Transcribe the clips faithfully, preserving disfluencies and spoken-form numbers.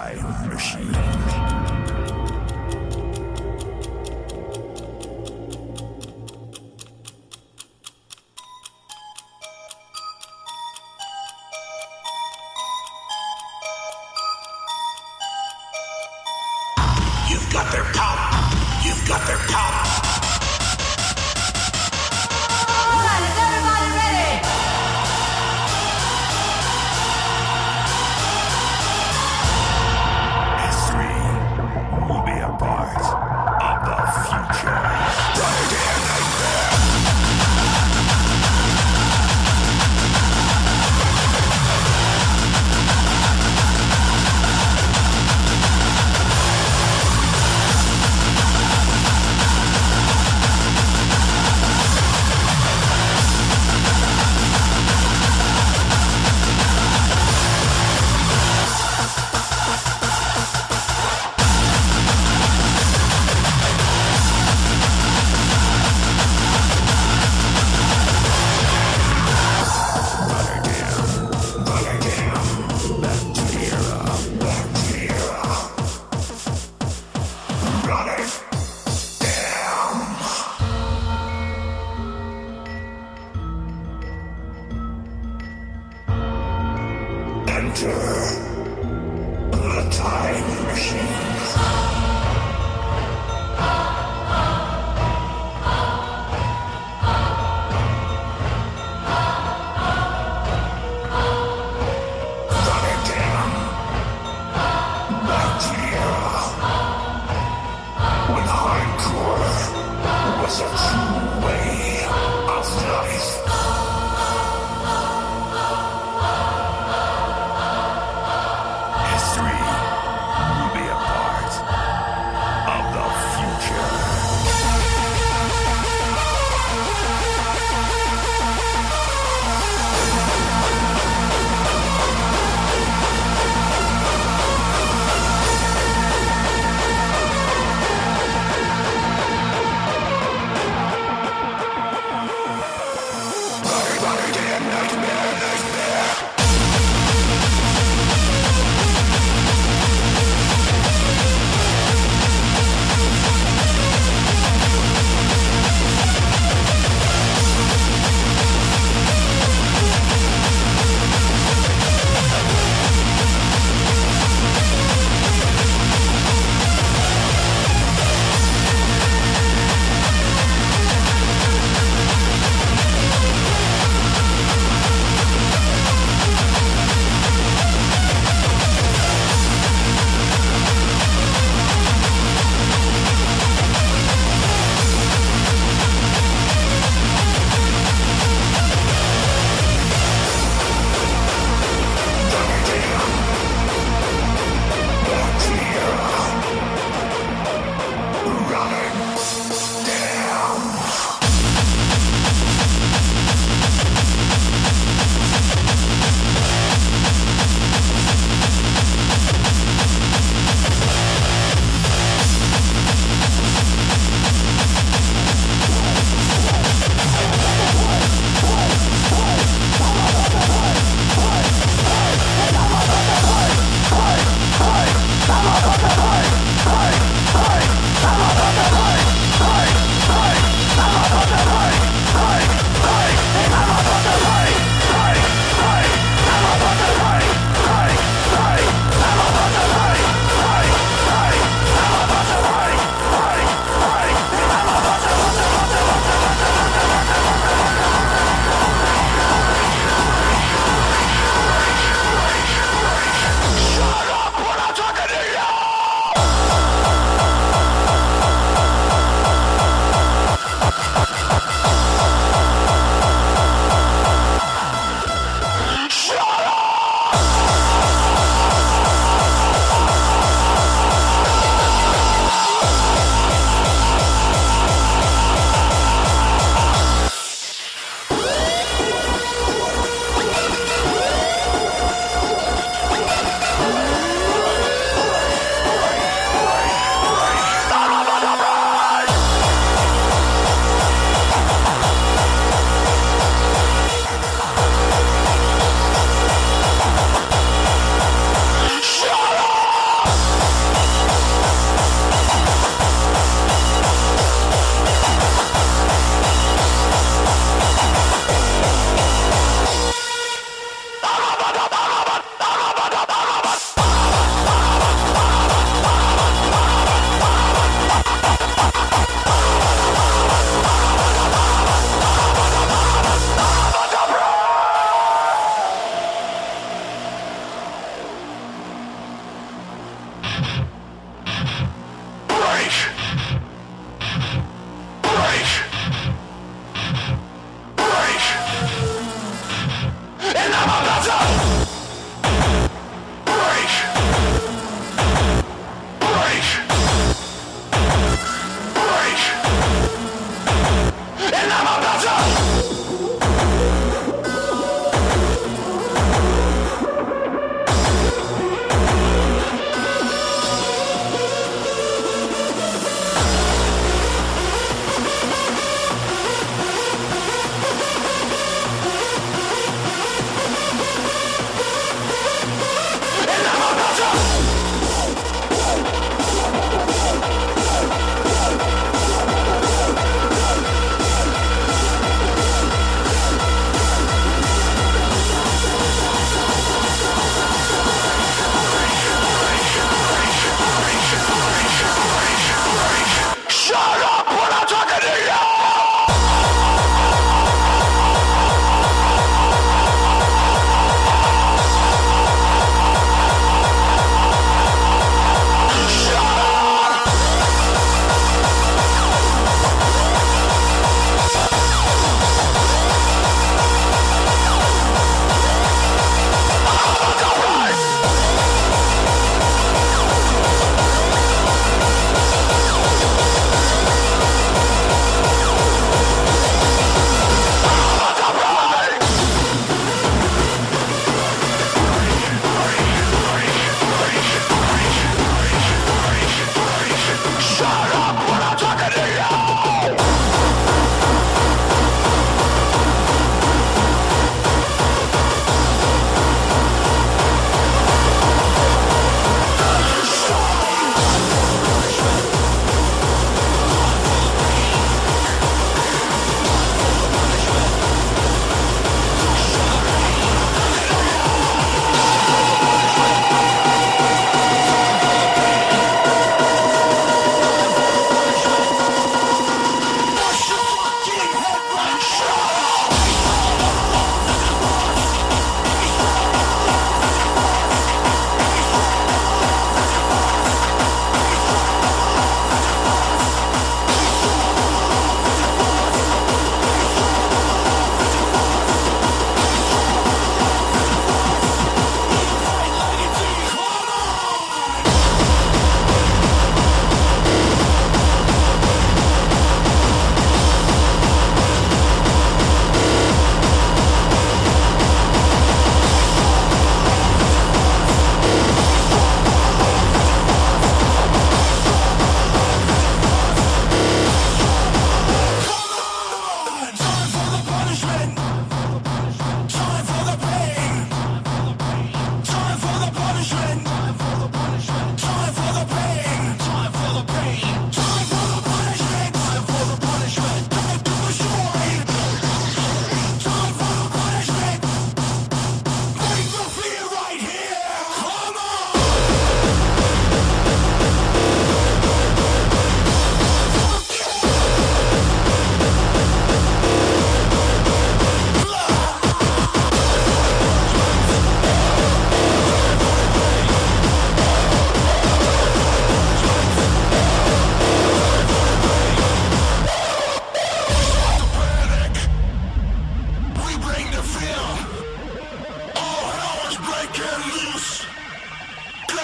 time machine. You've got their pop. You've got their pop. All right, is everybody ready? History will be a part of the future. Right here, nightmare. Enter the time machine. Rotterdam, back to the era when hardcore was a true way of life. History will be a part of the future.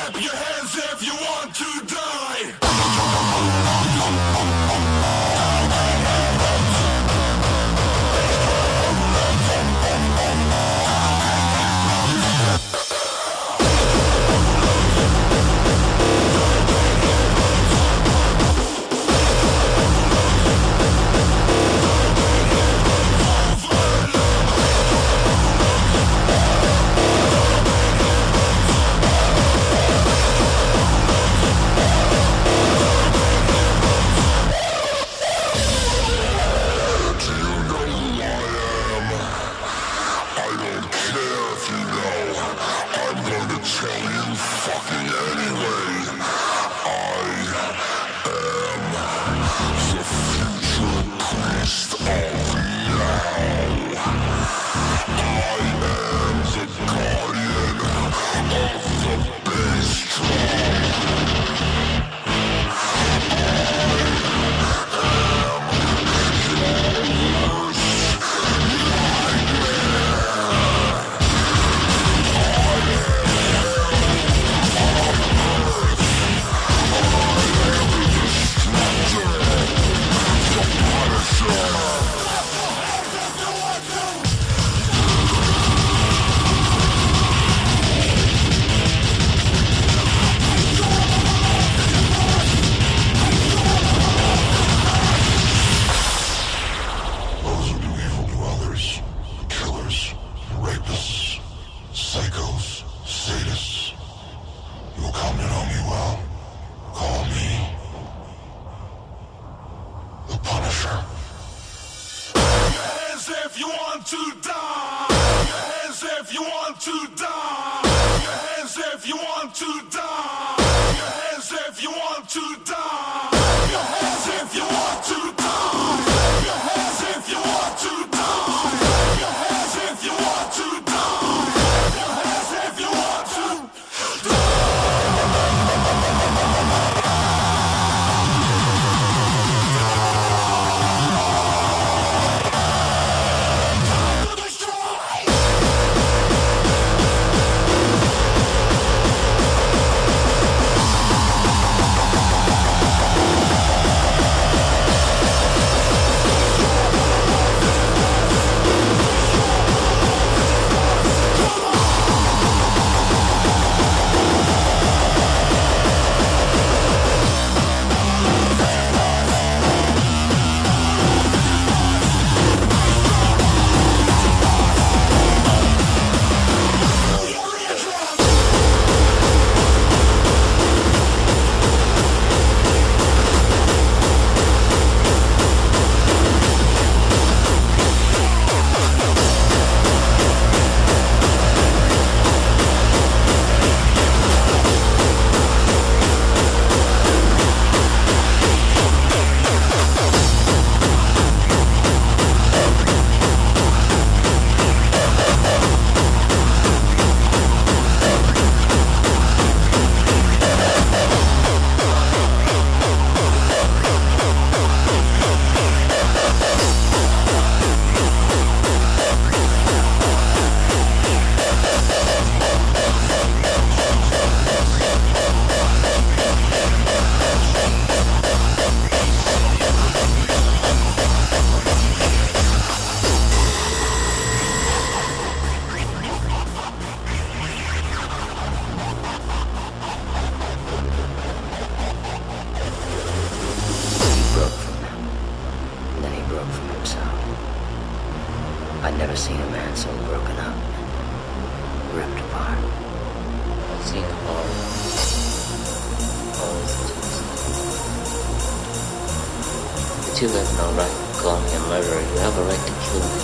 You have no right to call me a murderer. You have a right to kill me.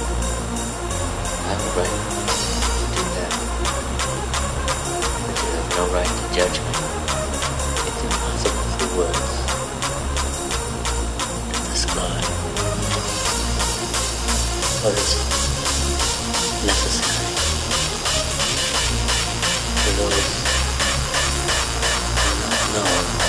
You have a right to do that. But you have no right to judge me. It's impossible for words to describe what is necessary for those who do not know.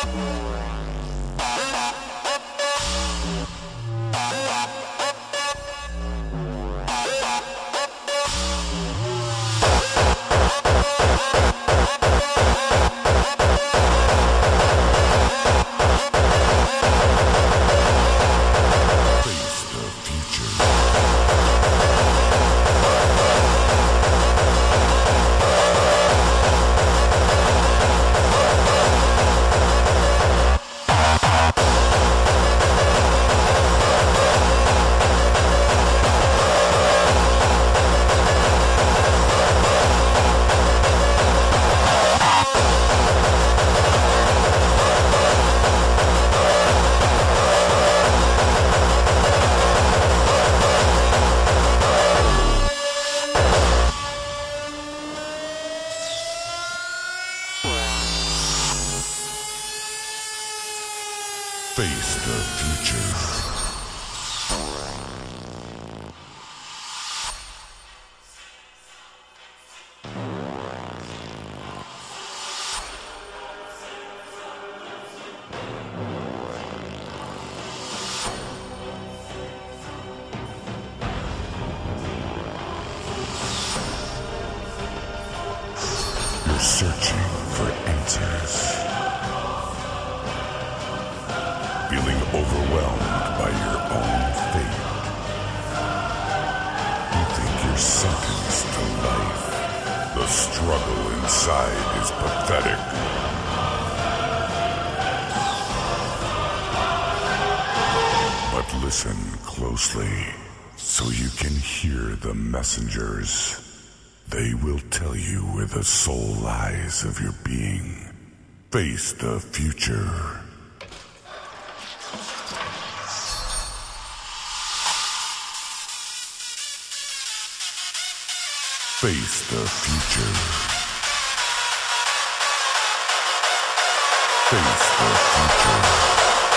Face the future. You're searching for answers. Feeling overwhelmed by your own fate. You think you're sentenced to life. The struggle inside is pathetic. But listen closely, so you can hear the messengers. They will tell you where the soul lies of your being. Face the future. Face the future. Face the future.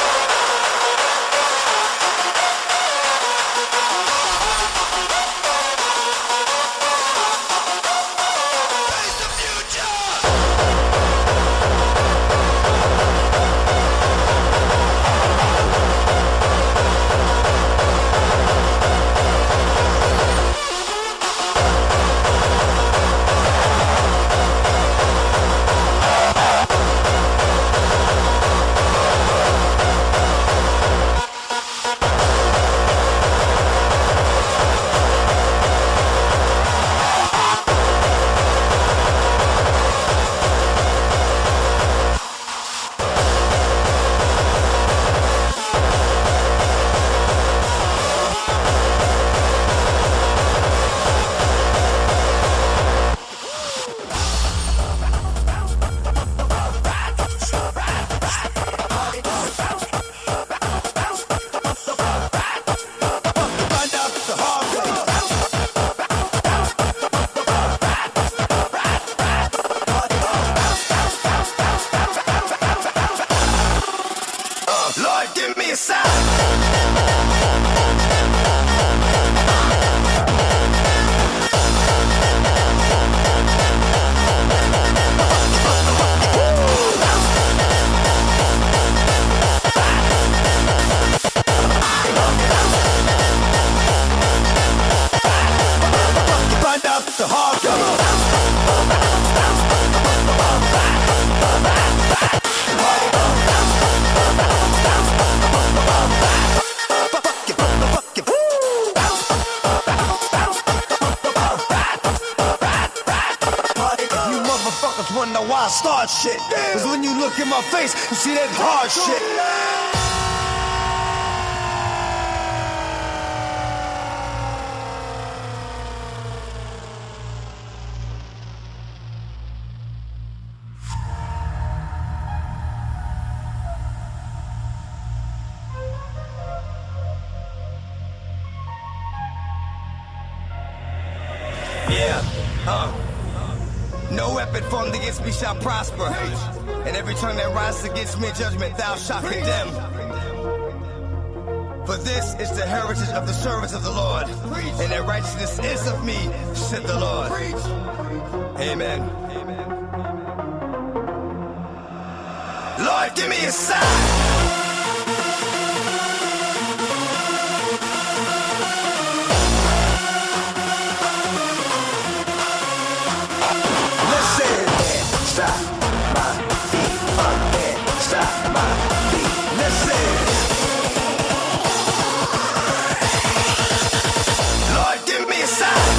Wonder why I start shit. Cause when you look in my face, you see that hard shit. Yeah, huh? No weapon formed against me shall prosper, and every tongue that rises against me in judgment thou shalt condemn. For this is the heritage of the servants of the Lord, and their righteousness is of me, said the Lord. Amen. Lord, give give me a sign. Stop my feet, unhead. Stop my feet. Listen. Lord, give me a sign.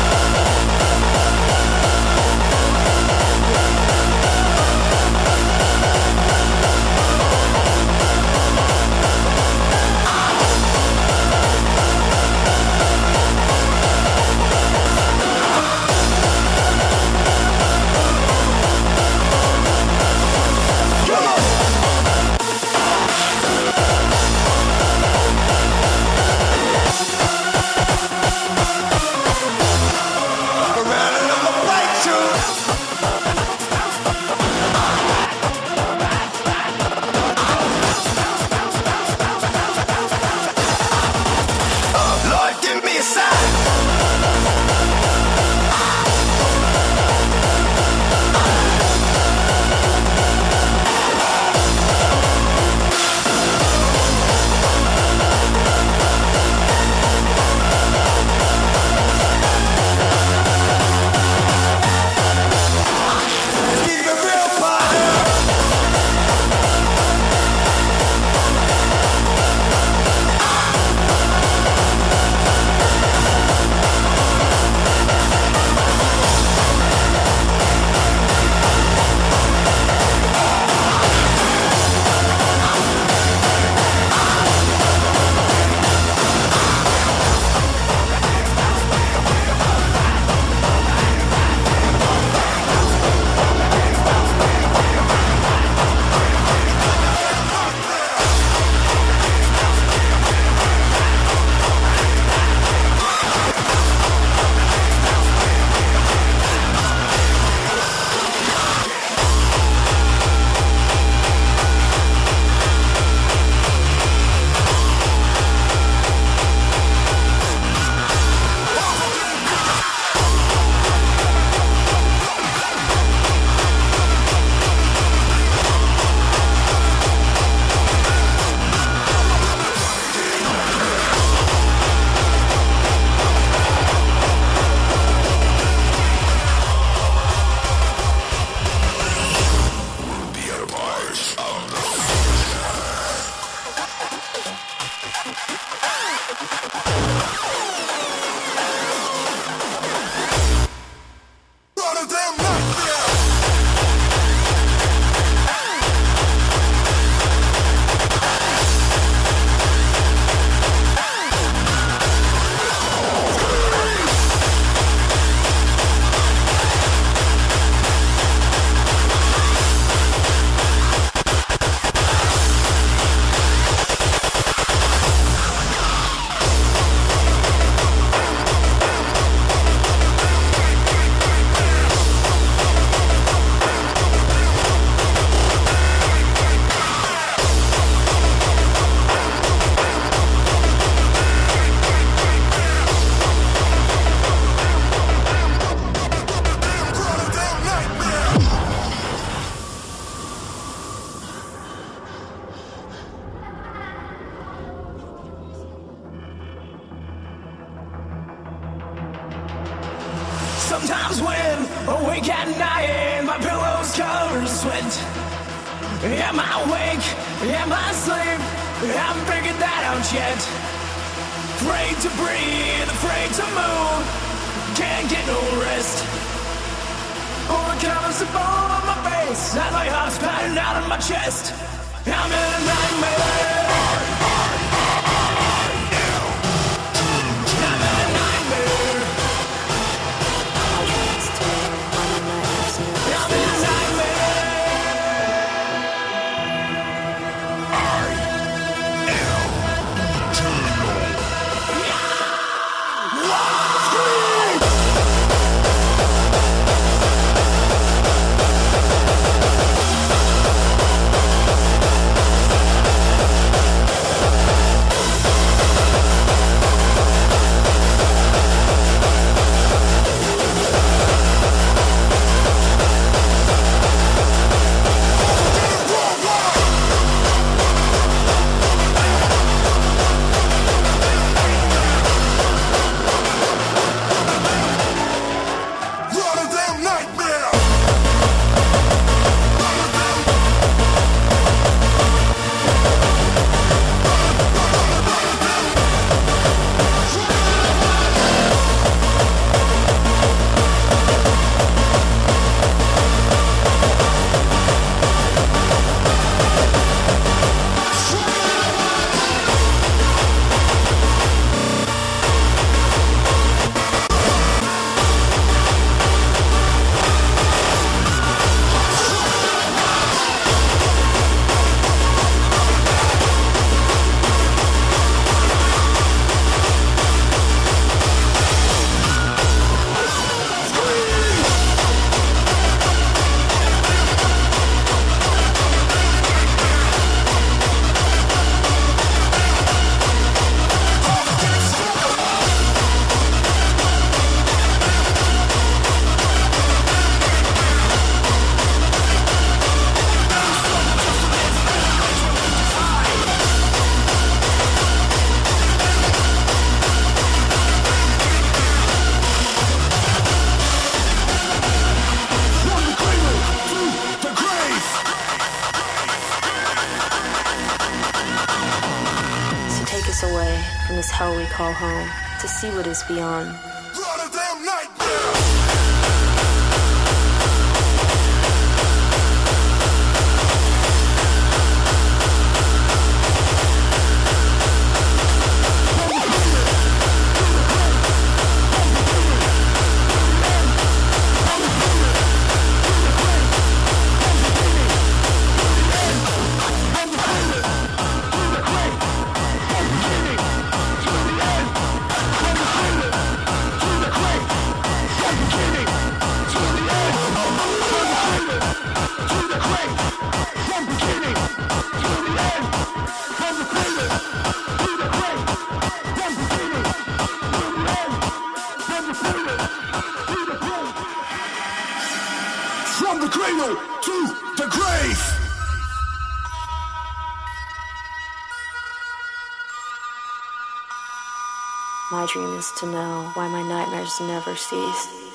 Sometimes when awake at night, my pillow's covered in sweat. Am I awake? Am I asleep? I haven't figured that out yet. Afraid to breathe, afraid to move, can't get no rest. All the colors are all on my face, and my heart's pounding out of my chest. I'm in a nightmare. away from this hell we call home to see what is beyond. What a damn nightmare! From the cradle to the grave. My dream is to know why my nightmares never cease.